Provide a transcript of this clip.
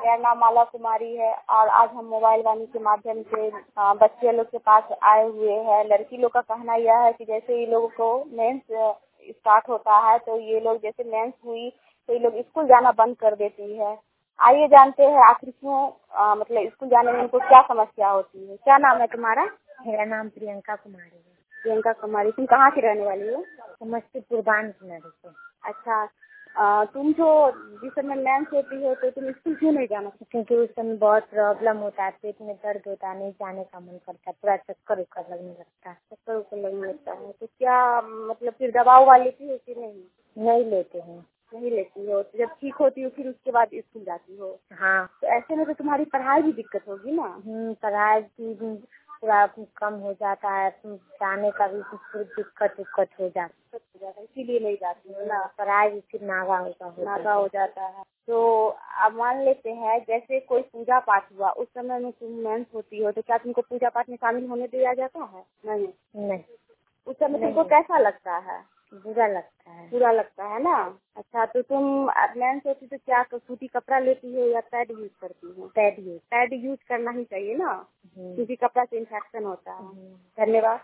मेरा नाम माला कुमारी है और आज हम मोबाइल वाणी के माध्यम से बच्चे लोग के पास आए हुए हैं। लड़की लोग का कहना यह है कि जैसे ये लोगों को मेंस स्टार्ट होता है तो ये लोग जैसे मेंस हुई तो ये लोग स्कूल जाना बंद कर देती है। आइए जानते हैं आखिर क्यों मतलब स्कूल जाने में इनको क्या समस्या होती है। क्या नाम है तुम्हारा? मेरा नाम प्रियंका कुमारी है। प्रियंका कुमारी, तुम कहाँ की रहने वाली हो? समस्तीपुर बानपुर से। अच्छा, तुम जो जिस समय मेंस होती है तो तुम स्कूल क्यों नहीं जाना? क्योंकि उस समय बहुत प्रॉब्लम होता है, पेट में दर्द होता है, नहीं जाने का मन करता है, पूरा चक्कर उक्कर लगने लगता है। चक्कर उक्कर लगने लगता है तो क्या मतलब फिर दवा उवा लेती हो कि नहीं? नहीं लेते हैं। नहीं लेती हो? तो जब ठीक होती हो फिर उसके बाद स्कूल जाती हो? हाँ। तो ऐसे में तो तुम्हारी पढ़ाई भी दिक्कत होगी ना? पढ़ाई की पूरा कम हो जाता है, जाने का भी दिक्कत हो जाता है, इसीलिए नहीं जाती हो ना? पढ़ाई भी फिर नागा हो जाता है। तो अब मान लेते हैं जैसे कोई पूजा पाठ हुआ, उस समय में तुम मेंस होती हो तो क्या तुमको पूजा पाठ में शामिल होने दिया जाता है? नहीं। उस समय तुमको कैसा लगता है? बुरा लगता है। बुरा लगता है ना? अच्छा, तो तुम मेंस होती तो क्या सूती कपड़ा लेती हो या पैड यूज करती हो? पैड यूज करना ही चाहिए ना, क्योंकि कपड़ा से इन्फेक्शन होता है। धन्यवाद।